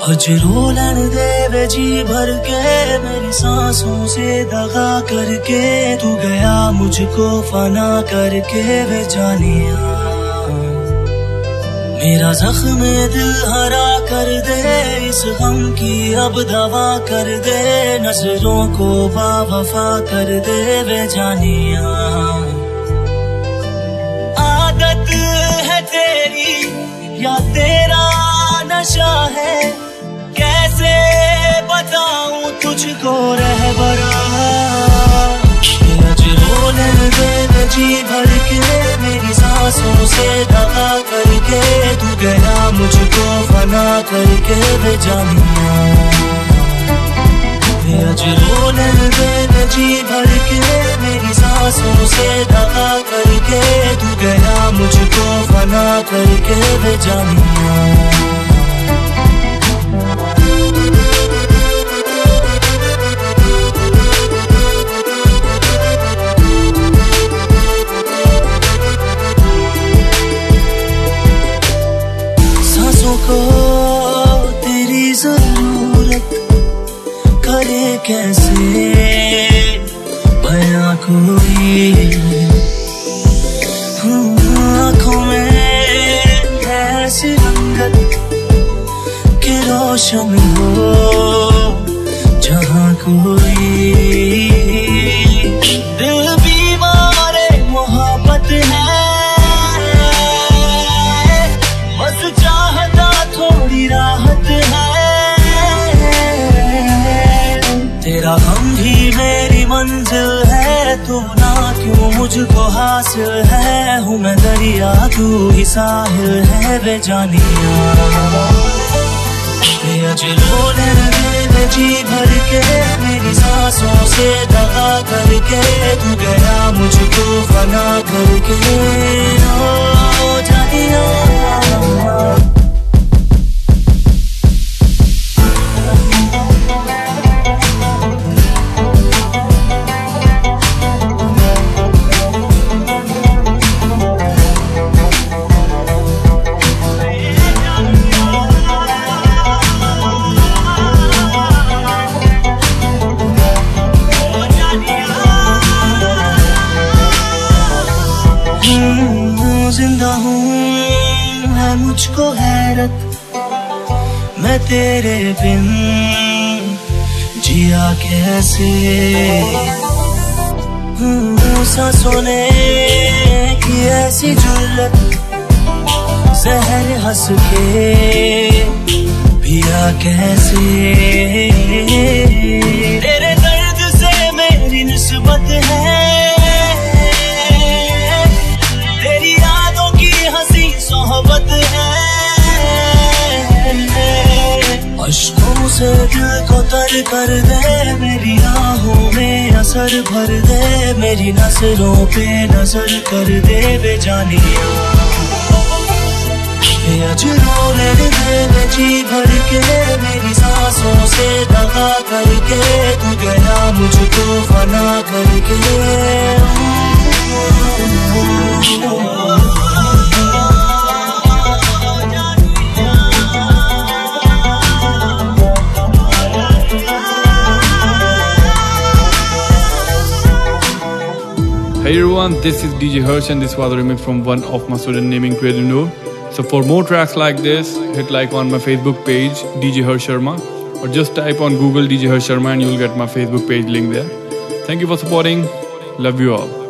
अज रोलन दे वे जी भर के मेरी सांसों से दगा करके, तू गया मुझको फना करके वे जानिया। मेरा जख्म दिल हरा कर दे, इस गम की अब दवा कर दे, नजरों को बावफा कर दे वे जानिया। आदत है तेरी या तेरा नशा है, कैसे बताऊं तुझको रहबरा। अज रोलन दे जी भर के मेरी सांसों से दगा करके, तू गया मुझको फना करके वे जानिया। अज रोलन दे जी भर के मेरी सांसों से दगा करके, तू गया मुझको फना करके वे जानिया। को तेरी जरूरत करे कैसे बयां कोई, आँखों में ऐसी रंगत कि रोशन हो जहाँ कोई। दिल बीमार मोहब्बत है, थोड़ी राहत है। तेरा गम भी मेरी मंजिल है, तू ना क्यों मुझको हासिल है। हूँ मैं दरिया तू ही साहिल है वे जानिया। अज रोलन दे जी भर के मेरी सांसों से दगा करके, तू गया मुझको फना करके ओ जानिया। जिंदा हूँ है मुझको हैरत, मैं तेरे बिन जिया कैसे। सांसों ने की ऐसी जुर्रत, जहर हंस के पिया कैसे। तेरे दर्द से मेरी निस्बत है, तेरी यादों की हंसी सोहबत है। अश्कों से दिल को तर कर दे, मेरी आहों में असर भर दे, मेरी नजरों पे नजर कर दे वे जानिया। अज रोलन दे जी भर के मेरी सांसों से दगा करके, तू गया मुझको फना करके। Hey everyone, this is DJ Harsh and this was a remix from one of my student naming Creative Noor. So for more tracks like this, hit like on my Facebook page DJ Harsh Sharma, or just type on Google DJ Harsh Sharma and you'll get my Facebook page link there. Thank you for supporting. Love you all.